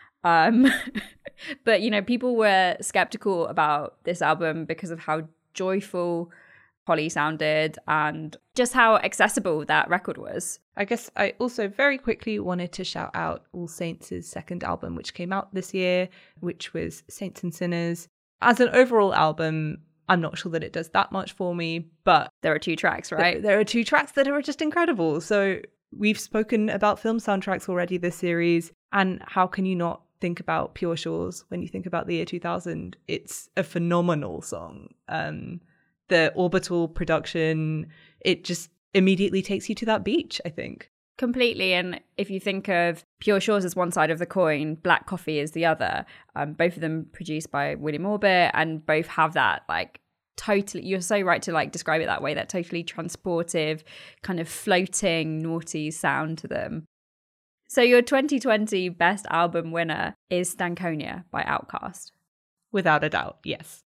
[SPEAKER 2] But, people were skeptical about this album because of how joyful Holly sounded and just how accessible that record was.
[SPEAKER 3] I guess I also very quickly wanted to shout out All Saints' second album, which came out this year, which was Saints and Sinners. As an overall album, I'm not sure that it does that much for me, but
[SPEAKER 2] there are 2 tracks, right?
[SPEAKER 3] There are 2 tracks that are just incredible. So we've spoken about film soundtracks already this series, and how can you not think about Pure Shores when you think about the year 2000? It's a phenomenal song. The orbital production, it just immediately takes you to that beach, I think.
[SPEAKER 2] Completely. And if you think of Pure Shores as one side of the coin, Black Coffee is the other. Both of them produced by William Orbit, and both have that like totally, you're so right to like describe it that way, that totally transportive kind of floating naughty sound to them. So your 2020 Best Album winner is Stankonia by Outkast.
[SPEAKER 3] Without a doubt, yes.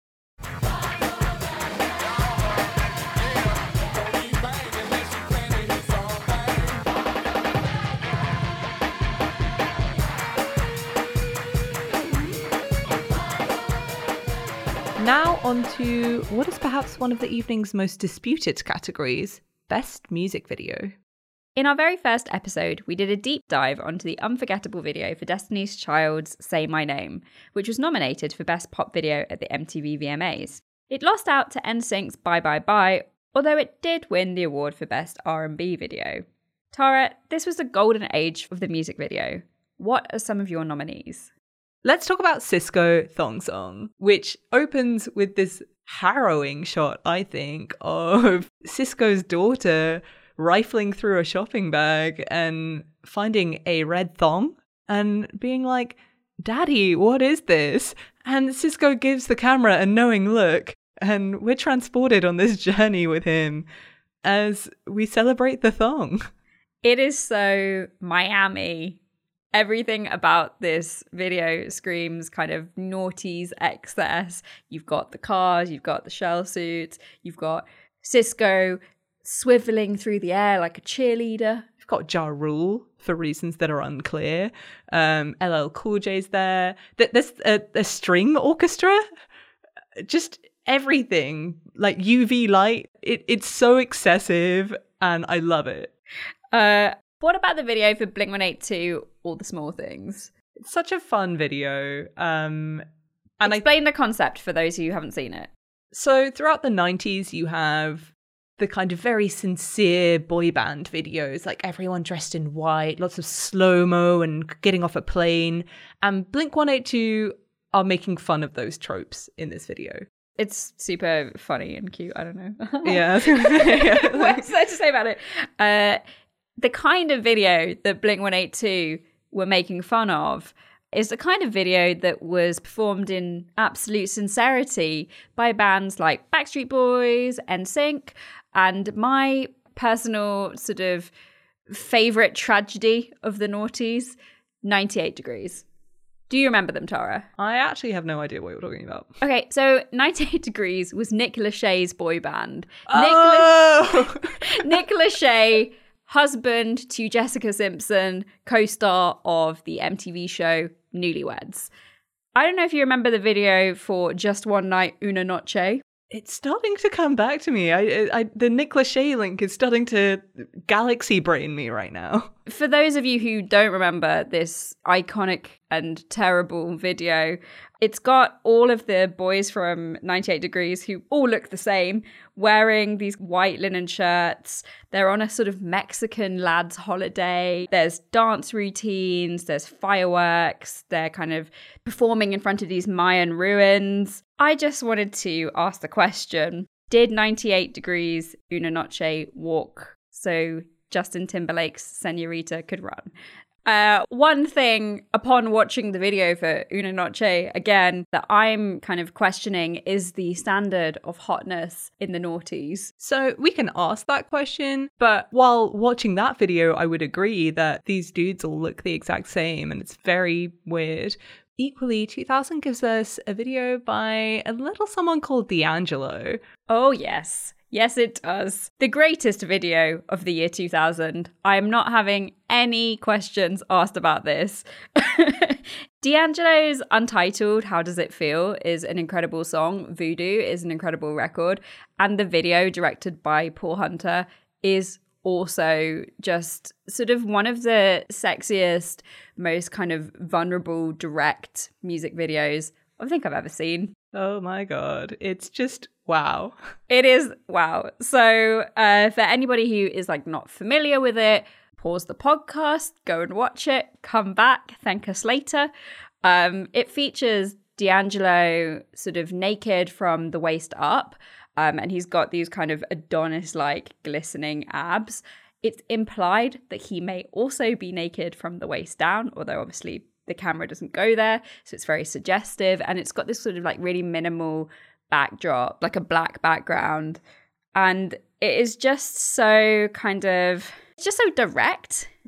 [SPEAKER 3] Now on to what is perhaps one of the evening's most disputed categories, Best Music Video.
[SPEAKER 2] In our very first episode, we did a deep dive onto the unforgettable video for Destiny's Child's Say My Name, which was nominated for Best Pop Video at the MTV VMAs. It lost out to NSYNC's Bye Bye Bye, although it did win the award for Best R&B Video. Tara, this was the golden age of the music video. What are some of your nominees?
[SPEAKER 3] Let's talk about Sisqó Thong Song, which opens with this harrowing shot, I think, of Sisqó's daughter rifling through a shopping bag and finding a red thong and being like, "Daddy, what is this?" And Sisqó gives the camera a knowing look, and we're transported on this journey with him as we celebrate the thong.
[SPEAKER 2] It is so Miami. Everything about this video screams kind of noughties excess. You've got the cars, you've got the shell suits, you've got Sisqó swiveling through the air like a cheerleader.
[SPEAKER 3] You've got Ja Rule for reasons that are unclear. LL Cool J's there. There's a string orchestra. Just everything. Like UV light. It's so excessive and I love it.
[SPEAKER 2] What about the video for Blink-182, All the Small Things?
[SPEAKER 3] It's such a fun video. And
[SPEAKER 2] explain the concept for those who haven't seen it.
[SPEAKER 3] So throughout the 90s, you have the kind of very sincere boy band videos, like everyone dressed in white, lots of slow-mo and getting off a plane. And Blink-182 are making fun of those tropes in this video.
[SPEAKER 2] It's super funny and cute. I don't know.
[SPEAKER 3] Yeah.
[SPEAKER 2] What's there to say about it? The kind of video that Blink-182 were making fun of is the kind of video that was performed in absolute sincerity by bands like Backstreet Boys, NSYNC, and my personal sort of favourite tragedy of the noughties, 98 Degrees. Do you remember them, Tara?
[SPEAKER 3] I actually have no idea what you're talking about.
[SPEAKER 2] Okay, so 98 Degrees was Nick Lachey's boy band.
[SPEAKER 3] Oh!
[SPEAKER 2] Nick Lachey, husband to Jessica Simpson, co-star of the MTV show Newlyweds. I don't know if you remember the video for Just One Night, Una Noche.
[SPEAKER 3] It's starting to come back to me. The Nick Lachey link is starting to galaxy brain me right now.
[SPEAKER 2] For those of you who don't remember this iconic and terrible video, it's got all of the boys from 98 Degrees who all look the same, wearing these white linen shirts. They're on a sort of Mexican lads' holiday. There's dance routines, there's fireworks. They're kind of performing in front of these Mayan ruins. I just wanted to ask the question, did 98 Degrees Una Noche walk so Justin Timberlake's Senorita could run? One thing upon watching the video for Una Noche again that I'm kind of questioning is the standard of hotness in the noughties.
[SPEAKER 3] So we can ask that question, but while watching that video, I would agree that these dudes all look the exact same and it's very weird. Equally, 2000 gives us a video by a little someone called D'Angelo.
[SPEAKER 2] Oh, yes. Yes, it does. The greatest video of the year 2000. I am not having any questions asked about this. D'Angelo's Untitled, How Does It Feel, is an incredible song. Voodoo is an incredible record. And the video, directed by Paul Hunter, is also just sort of one of the sexiest, most kind of vulnerable, direct music videos I think I've ever seen.
[SPEAKER 3] Oh my God. It's just wow.
[SPEAKER 2] It is wow. So for anybody who is like not familiar with it, pause the podcast, go and watch it, come back, thank us later. It features D'Angelo sort of naked from the waist up. And he's got these kind of Adonis-like glistening abs. It's implied that he may also be naked from the waist down, although obviously the camera doesn't go there. So it's very suggestive. And it's got this sort of like really minimal backdrop, like a black background. And it is just so kind of, it's just so direct.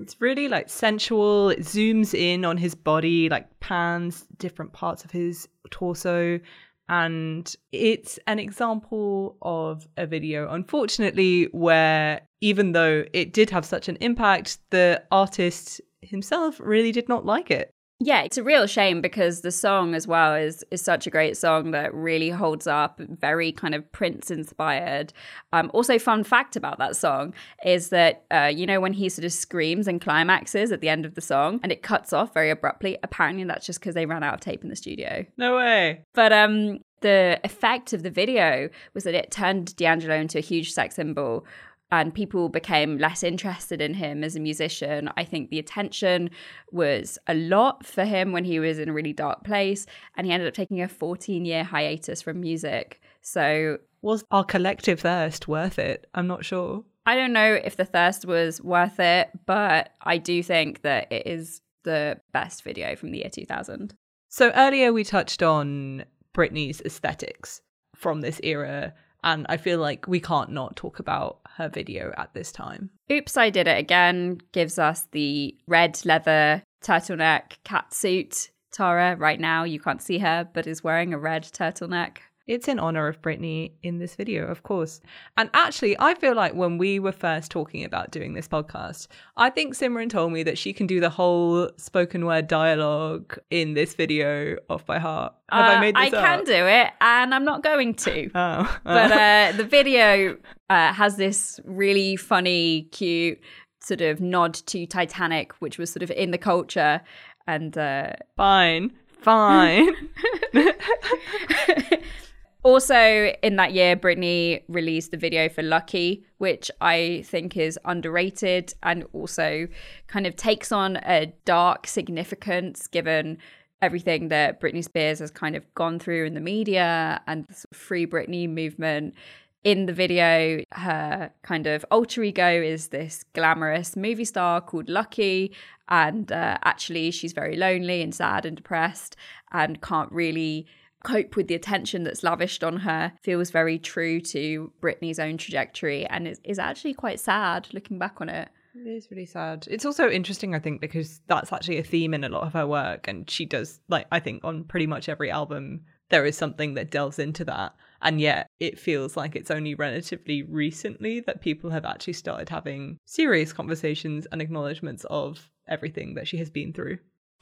[SPEAKER 3] It's really like sensual. It zooms in on his body, like pans different parts of his torso. And it's an example of a video, unfortunately, where even though it did have such an impact, the artist himself really did not like it.
[SPEAKER 2] Yeah, it's a real shame because the song as well is such a great song that really holds up, very kind of Prince inspired. Also, fun fact about that song is that, when he sort of screams and climaxes at the end of the song and it cuts off very abruptly, apparently that's just because they ran out of tape in the studio.
[SPEAKER 3] No way.
[SPEAKER 2] But the effect of the video was that it turned D'Angelo into a huge sex symbol. And people became less interested in him as a musician. I think the attention was a lot for him when he was in a really dark place. And he ended up taking a 14-year hiatus from music. So
[SPEAKER 3] was our collective thirst worth it? I'm not sure.
[SPEAKER 2] I don't know if the thirst was worth it, but I do think that it is the best video from the year 2000.
[SPEAKER 3] So earlier we touched on Britney's aesthetics from this era. And I feel like we can't not talk about her video at this time.
[SPEAKER 2] Oops, I Did It Again gives us the red leather turtleneck catsuit. Tara, right now, you can't see her, but is wearing a red turtleneck.
[SPEAKER 3] It's in honor of Britney in this video, of course. And actually, I feel like when we were first talking about doing this podcast, I think Simran told me that she can do the whole spoken word dialogue in this video off by heart. Have I made this up?
[SPEAKER 2] I can do it, and I'm not going to.
[SPEAKER 3] Oh.
[SPEAKER 2] But the video has this really funny, cute sort of nod to Titanic, which was sort of in the culture. And
[SPEAKER 3] Fine.
[SPEAKER 2] Also, in that year, Britney released the video for Lucky, which I think is underrated and also kind of takes on a dark significance given everything that Britney Spears has kind of gone through in the media and the sort of Free Britney movement. In the video, her kind of alter ego is this glamorous movie star called Lucky, and actually she's very lonely and sad and depressed and can't really cope with the attention that's lavished on her. Feels very true to Britney's own trajectory and is actually quite sad looking back on it.
[SPEAKER 3] It is really sad. It's also interesting, I think, because that's actually a theme in a lot of her work, and she does, like, I think on pretty much every album there is something that delves into that, and yet it feels like it's only relatively recently that people have actually started having serious conversations and acknowledgements of everything that she has been through.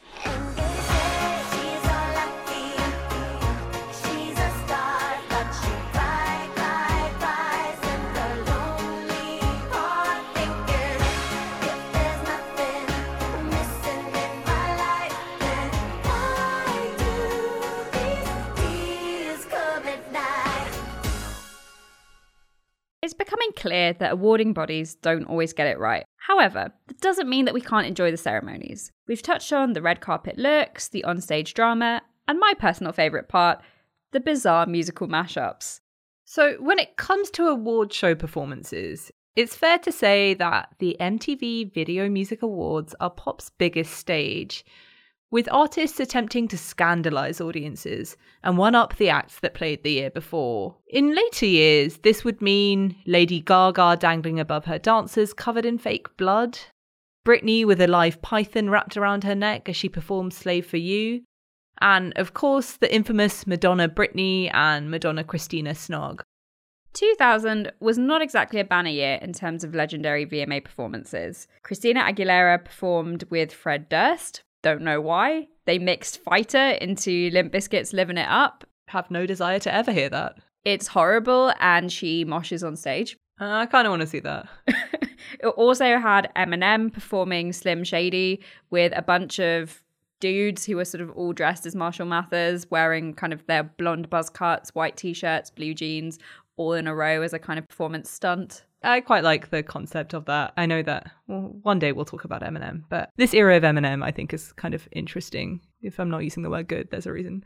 [SPEAKER 2] It's becoming clear that awarding bodies don't always get it right. However, that doesn't mean that we can't enjoy the ceremonies. We've touched on the red carpet looks, the onstage drama, and my personal favourite part, the bizarre musical mashups.
[SPEAKER 3] So when it comes to award show performances, it's fair to say that the MTV Video Music Awards are pop's biggest stage, with artists attempting to scandalise audiences and one-up the acts that played the year before. In later years, this would mean Lady Gaga dangling above her dancers covered in fake blood, Britney with a live python wrapped around her neck as she performed Slave for You, and of course the infamous Madonna Britney and Madonna Christina Snog.
[SPEAKER 2] 2000 was not exactly a banner year in terms of legendary VMA performances. Christina Aguilera performed with Fred Durst. Don't know why. They mixed Fighter into Limp Bizkit's Living It Up.
[SPEAKER 3] Have no desire to ever hear that.
[SPEAKER 2] It's horrible, and she moshes on stage.
[SPEAKER 3] I kind of want to see that.
[SPEAKER 2] It also had Eminem performing Slim Shady with a bunch of dudes who were sort of all dressed as Marshall Mathers, wearing kind of their blonde buzz cuts, white t-shirts, blue jeans, all in a row as a kind of performance stunt.
[SPEAKER 3] I quite like the concept of that. I know that one day we'll talk about Eminem, but this era of Eminem I think is kind of interesting. If I'm not using the word good, there's a reason.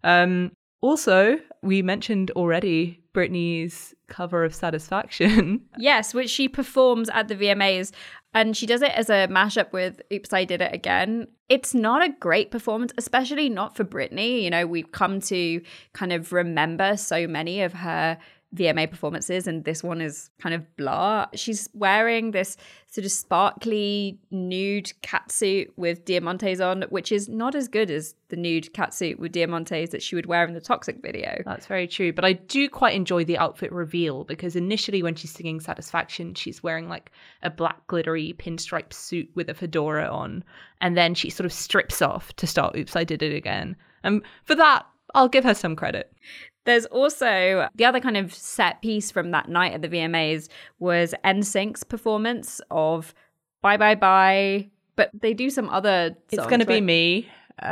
[SPEAKER 3] Also, we mentioned already Britney's cover of Satisfaction.
[SPEAKER 2] Yes, which she performs at the VMAs, and she does it as a mashup with Oops, I Did It Again. It's not a great performance, especially not for Britney. You know, we've come to kind of remember so many of her VMA performances, and this one is kind of blah. She's wearing this sort of sparkly nude catsuit with diamantes on, which is not as good as the nude catsuit with diamantes that she would wear in the Toxic video.
[SPEAKER 3] That's very true. But I do quite enjoy the outfit reveal, because initially when she's singing Satisfaction, she's wearing like a black glittery pinstripe suit with a fedora on. And then she sort of strips off to start Oops, I Did It Again. And for that, I'll give her some credit.
[SPEAKER 2] There's also the other kind of set piece from that night at the VMAs was NSYNC's performance of Bye Bye Bye, but they do some other songs.
[SPEAKER 3] It's Gonna Be Me.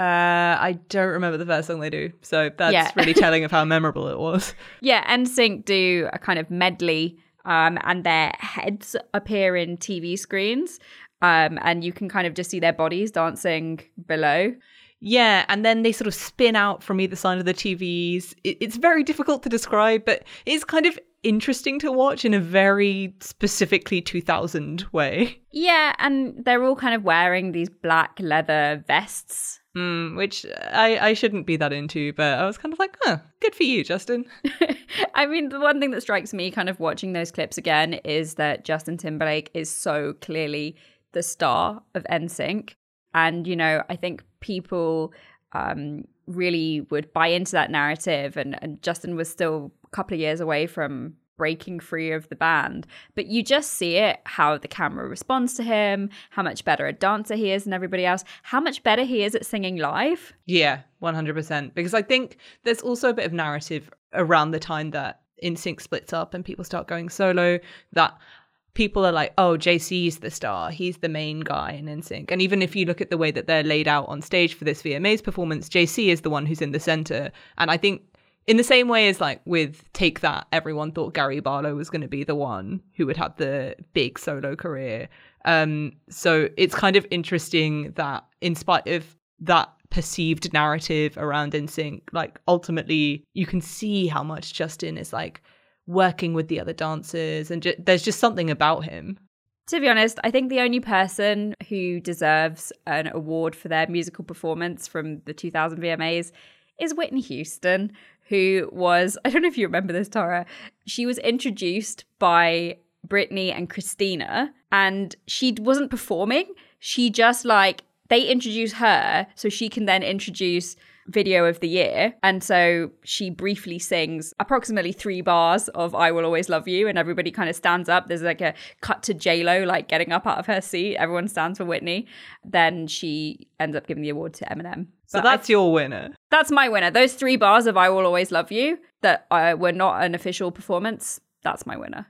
[SPEAKER 3] I don't remember the first song they do, so that's really telling of how memorable it was.
[SPEAKER 2] Yeah, NSYNC do a kind of medley, and their heads appear in TV screens, and you can kind of just see their bodies dancing below.
[SPEAKER 3] Yeah, and then they sort of spin out from either side of the TVs. It's very difficult to describe, but it's kind of interesting to watch in a very specifically 2000 way.
[SPEAKER 2] Yeah, and they're all kind of wearing these black leather vests.
[SPEAKER 3] Which I shouldn't be that into, but I was kind of like, good for you, Justin.
[SPEAKER 2] I mean, the one thing that strikes me kind of watching those clips again is that Justin Timberlake is so clearly the star of NSYNC. And, you know, I think people really would buy into that narrative. And Justin was still a couple of years away from breaking free of the band. But you just see it, how the camera responds to him, how much better a dancer he is than everybody else, how much better he is at singing live.
[SPEAKER 3] Yeah, 100%. Because I think there's also a bit of narrative around the time that NSYNC splits up and people start going solo, that people are like, oh, JC's the star. He's the main guy in NSYNC. And even if you look at the way that they're laid out on stage for this VMAs performance, JC is the one who's in the center. And I think in the same way as like with Take That, everyone thought Gary Barlow was going to be the one who would have the big solo career. So it's kind of interesting that in spite of that perceived narrative around NSYNC, like ultimately you can see how much Justin is like working with the other dancers, and there's just something about him.
[SPEAKER 2] To be honest, I think the only person who deserves an award for their musical performance from the 2000 VMAs is Whitney Houston, who was, I don't know if you remember this, Tara, she was introduced by Britney and Christina, and she wasn't performing. She just like, they introduce her so she can then introduce Video of the Year. And so she briefly sings approximately 3 bars of I Will Always Love You, and everybody kind of stands up. There's like a cut to J-Lo like getting up out of her seat. Everyone stands for Whitney. Then she ends up giving the award to Eminem.
[SPEAKER 3] So that's your winner.
[SPEAKER 2] That's my winner. Those 3 bars of I Will Always Love You that were not an official performance, that's my winner.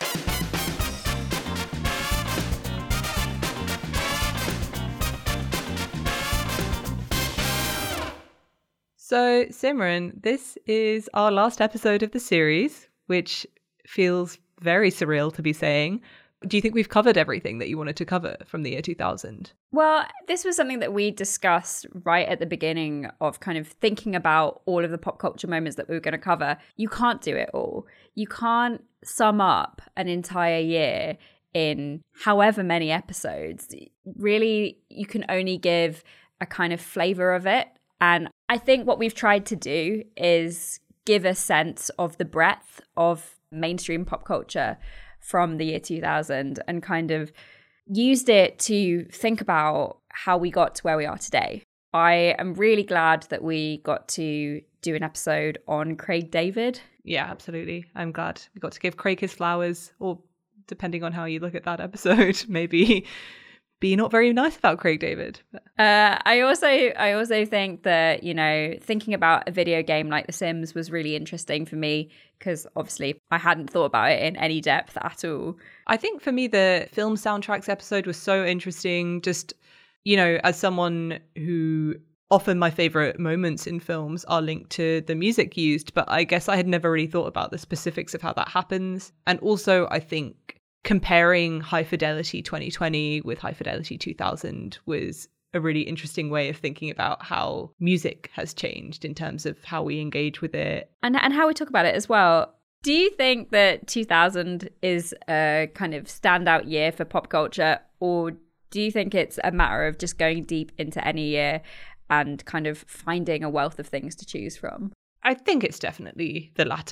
[SPEAKER 3] So, Simran, this is our last episode of the series, which feels very surreal to be saying. Do you think we've covered everything that you wanted to cover from the year 2000?
[SPEAKER 2] Well, this was something that we discussed right at the beginning of kind of thinking about all of the pop culture moments that we were going to cover. You can't do it all. You can't sum up an entire year in however many episodes. Really, you can only give a kind of flavor of it. And I think what we've tried to do is give a sense of the breadth of mainstream pop culture from the year 2000 and kind of used it to think about how we got to where we are today. I am really glad that we got to do an episode on Craig David.
[SPEAKER 3] Yeah, absolutely. I'm glad we got to give Craig his flowers, or depending on how you look at that episode, maybe be not very nice about Craig David.
[SPEAKER 2] I also think that, you know, thinking about a video game like The Sims was really interesting for me because obviously I hadn't thought about it in any depth at all.
[SPEAKER 3] I think for me, the film soundtracks episode was so interesting. Just, you know, as someone who often my favorite moments in films are linked to the music used, but I guess I had never really thought about the specifics of how that happens. And also, I think comparing High Fidelity 2020 with High Fidelity 2000 was a really interesting way of thinking about how music has changed in terms of how we engage with it.
[SPEAKER 2] And how we talk about it as well. Do you think that 2000 is a kind of standout year for pop culture, or do you think it's a matter of just going deep into any year and kind of finding a wealth of things to choose from?
[SPEAKER 3] I think it's definitely the latter.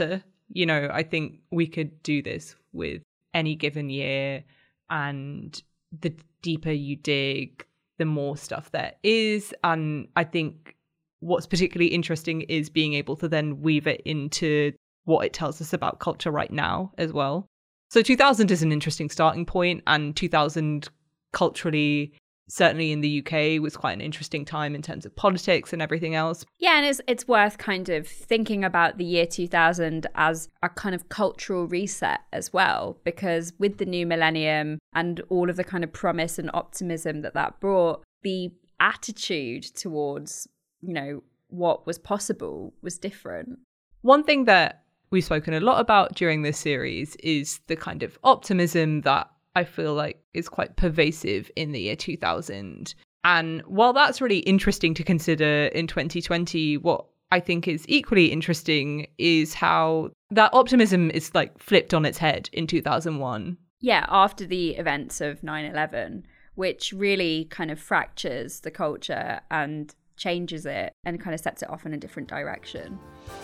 [SPEAKER 3] I think we could do this with any given year, and the deeper you dig, the more stuff there is. And I think what's particularly interesting is being able to then weave it into what it tells us about culture right now as well. So 2000 is an interesting starting point, and 2000 culturally, certainly in the UK, was quite an interesting time in terms of politics and everything else.
[SPEAKER 2] Yeah, and it's worth kind of thinking about the year 2000 as a kind of cultural reset as well, because with the new millennium and all of the kind of promise and optimism that brought, the attitude towards, what was possible was different.
[SPEAKER 3] One thing that we've spoken a lot about during this series is the kind of optimism that I feel like is quite pervasive in the year 2000. And while that's really interesting to consider in 2020, what I think is equally interesting is how that optimism is like flipped on its head in 2001.
[SPEAKER 2] Yeah, after the events of 9/11, which really kind of fractures the culture and changes it and kind of sets it off in a different direction.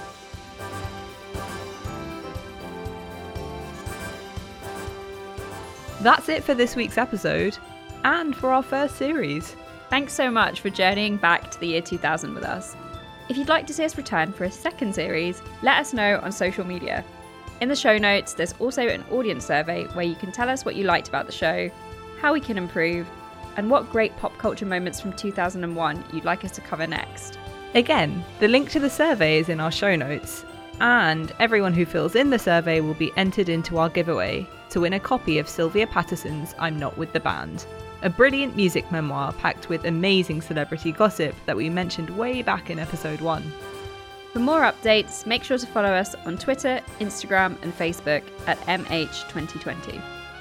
[SPEAKER 3] That's it for this week's episode and for our first series.
[SPEAKER 2] Thanks so much for journeying back to the year 2000 with us. If you'd like to see us return for a second series, let us know on social media. In the show notes, there's also an audience survey where you can tell us what you liked about the show, how we can improve, and what great pop culture moments from 2001 you'd like us to cover next.
[SPEAKER 3] Again, the link to the survey is in our show notes, and everyone who fills in the survey will be entered into our giveaway to win a copy of Sylvia Patterson's I'm Not With The Band, a brilliant music memoir packed with amazing celebrity gossip that we mentioned way back in episode 1.
[SPEAKER 2] For more updates, make sure to follow us on Twitter, Instagram and Facebook at MH2020.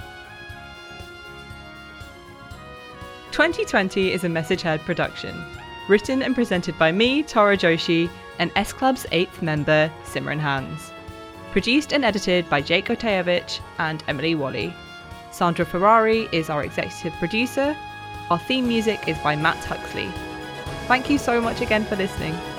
[SPEAKER 3] 2020 is a Message Heard production, written and presented by me, Tara Joshi, and S Club's 8th member, Simran Hans. Produced and edited by Jake Oteyevich and Emily Wally. Sandra Ferrari is our executive producer. Our theme music is by Matt Huxley. Thank you so much again for listening.